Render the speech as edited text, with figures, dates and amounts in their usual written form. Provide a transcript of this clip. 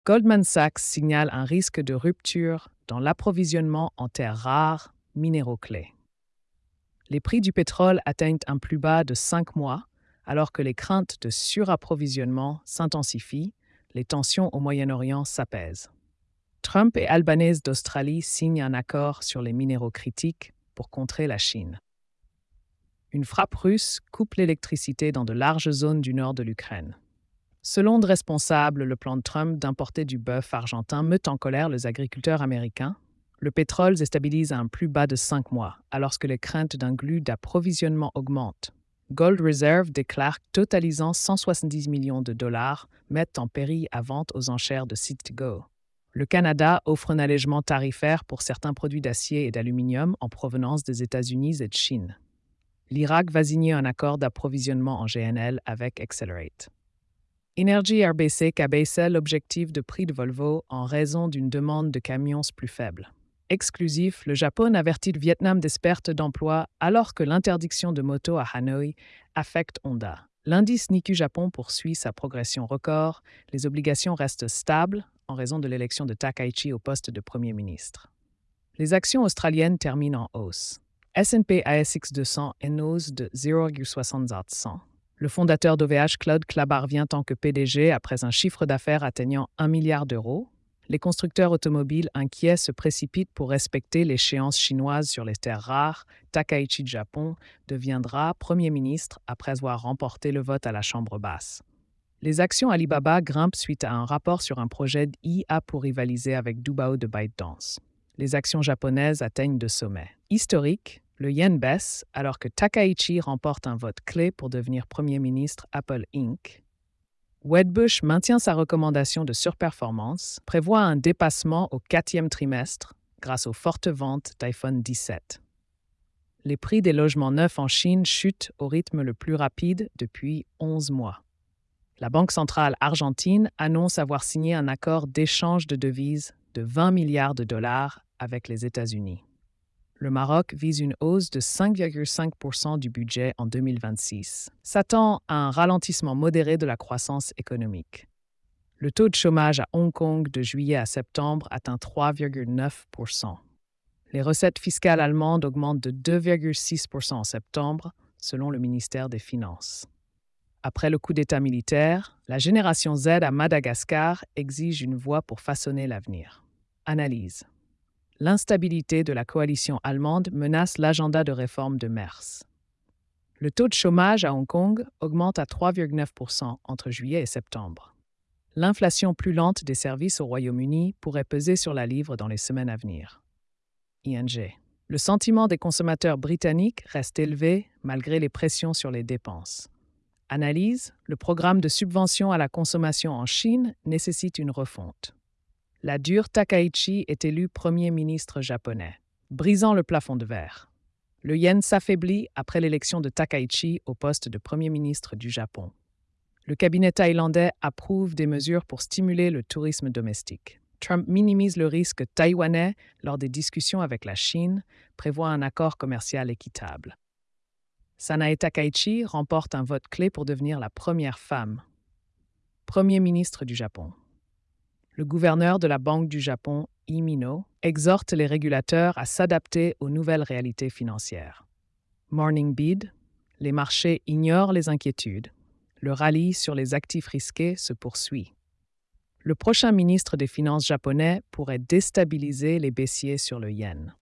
Goldman Sachs signale un risque de rupture dans l'approvisionnement en terres rares, minéraux clés. Les prix du pétrole atteignent un plus bas de 5 mois, alors que les craintes de surapprovisionnement s'intensifient, les tensions au Moyen-Orient s'apaisent. Trump et Albanese d'Australie signent un accord sur les minéraux critiques pour contrer la Chine. Une frappe russe coupe l'électricité dans de larges zones du nord de l'Ukraine. Selon de responsables, le plan de Trump d'importer du bœuf argentin met en colère les agriculteurs américains. Le pétrole se stabilise à un plus bas de 5 mois, alors que les craintes d'un glut d'approvisionnement augmentent. Gold Reserve déclare que totalisant 170 millions de dollars mettent en péril à vente aux enchères de Citgo. Le Canada offre un allègement tarifaire pour certains produits d'acier et d'aluminium en provenance des États-Unis et de Chine. L'Irak va signer un accord d'approvisionnement en GNL avec Accelerate. Energy RBC abaissait l'objectif de prix de Volvo en raison d'une demande de camions plus faible. Exclusif, le Japon avertit le Vietnam des pertes d'emplois alors que l'interdiction de moto à Hanoï affecte Honda. L'indice Nikkei Japon poursuit sa progression record, les obligations restent stables en raison de l'élection de Takaichi au poste de Premier ministre. Les actions australiennes terminent en hausse. S&P ASX 200 est en hausse de 0,60%. Le fondateur d'OVH, Claude Clabart, vient en tant que PDG après un chiffre d'affaires atteignant 1 milliard d'euros. Les constructeurs automobiles inquiets se précipitent pour respecter l'échéance chinoise sur les terres rares. Takaichi de Japon deviendra Premier ministre après avoir remporté le vote à la Chambre basse. Les actions Alibaba grimpent suite à un rapport sur un projet d'IA pour rivaliser avec Doubao de ByteDance. Les actions japonaises atteignent de sommets. Historique, le yen baisse alors que Takaichi remporte un vote clé pour devenir Premier ministre Apple Inc. Wedbush maintient sa recommandation de surperformance, prévoit un dépassement au 4e trimestre grâce aux fortes ventes d'iPhone 17. Les prix des logements neufs en Chine chutent au rythme le plus rapide depuis 11 mois. La Banque centrale argentine annonce avoir signé un accord d'échange de devises de 20 milliards de dollars avec les États-Unis. Le Maroc vise une hausse de 5,5% du budget en 2026, s'attend à un ralentissement modéré de la croissance économique. Le taux de chômage à Hong Kong de juillet à septembre atteint 3,9%. Les recettes fiscales allemandes augmentent de 2,6% en septembre, selon le ministère des Finances. Après le coup d'État militaire, la génération Z à Madagascar exige une voix pour façonner l'avenir. Analyse. L'instabilité de la coalition allemande menace l'agenda de réforme de Merz. Le taux de chômage à Hong Kong augmente à 3,9% entre juillet et septembre. L'inflation plus lente des services au Royaume-Uni pourrait peser sur la livre dans les semaines à venir. ING. Le sentiment des consommateurs britanniques reste élevé malgré les pressions sur les dépenses. Analyse. Le programme de subvention à la consommation en Chine nécessite une refonte. La dure Takaichi est élu Premier ministre japonais, brisant le plafond de verre. Le yen s'affaiblit après l'élection de Takaichi au poste de Premier ministre du Japon. Le cabinet thaïlandais approuve des mesures pour stimuler le tourisme domestique. Trump minimise le risque taïwanais lors des discussions avec la Chine, prévoit un accord commercial équitable. Sanae Takaichi remporte un vote clé pour devenir la première femme Premier ministre du Japon. Le gouverneur de la Banque du Japon, Imino, exhorte les régulateurs à s'adapter aux nouvelles réalités financières. Morning Bid, les marchés ignorent les inquiétudes. Le rallye sur les actifs risqués se poursuit. Le prochain ministre des Finances japonais pourrait déstabiliser les baissiers sur le yen.